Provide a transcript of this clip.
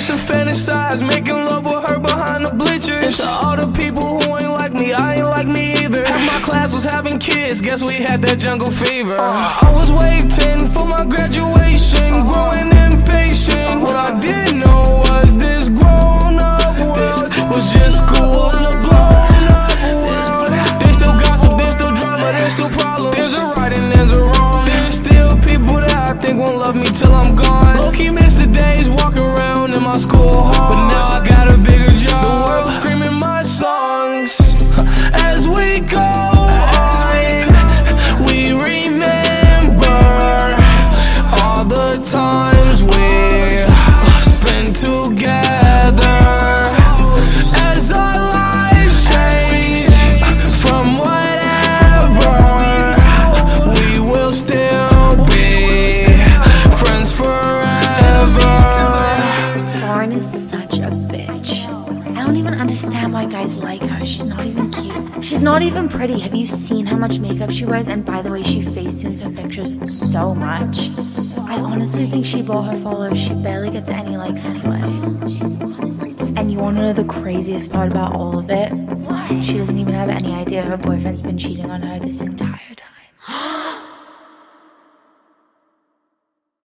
to fantasize, making love with her behind the bleachers. And to all the people who ain't like me, I ain't like me either. Half my class was having kids, guess we had that jungle fever. I was waiting for my graduation, growing impatient. What I didn't know was this grown-up world was just cool in a blown-up world. There's still gossip, there's still drama, there's still problems. There's a right and there's a wrong. There's still people that I think won't love me till I'm gone. Low-key miss the days walking around in my school hall, but now I got a bigger job. The world screaming my songs as we go on. We remember all the times we spent together. As our lives change from whatever, we will still be friends forever. Lauren is such a bitch. I don't even understand why guys like her. She's not even cute. She's not even pretty. Have you seen how much makeup she wears? And by the way, she facetunes her pictures so much. I honestly think she bought her followers. She barely gets any likes anyway. And you want to know the craziest part about all of it? She doesn't even have any idea her boyfriend's been cheating on her this entire time.